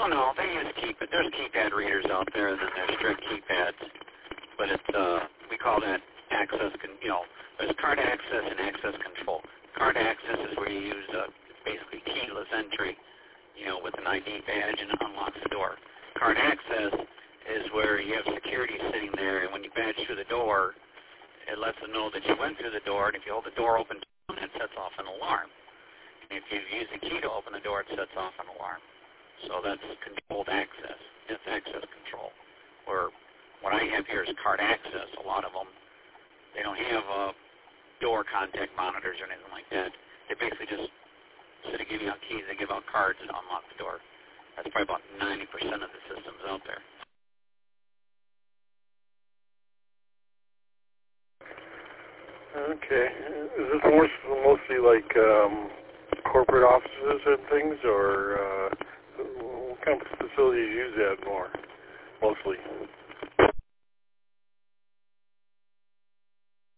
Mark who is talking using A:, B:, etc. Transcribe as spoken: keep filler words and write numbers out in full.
A: Oh no, they use keypad. There's keypad readers out there, and then there's strict keypads. But it's uh, we call that access. Con- you know, there's card access and access control. Card access is where you use uh, basically keyless entry, you know, with an I D badge, and it unlocks the door. Card access is where you have security sitting there, and when you badge through the door, it lets them know that you went through the door, and if you hold the door open, it sets off an alarm. And if you use the key to open the door, it sets off an alarm. So that's controlled access. That's access control. Where what I have here is card access. A lot of them, they don't have uh, door contact monitors or anything like that. They basically just, instead of giving out keys, they give out cards and unlock the door. That's probably about ninety percent of the systems out there.
B: Okay. Is this more, mostly like um, corporate offices and things, or uh, what kind of facilities use that more, mostly?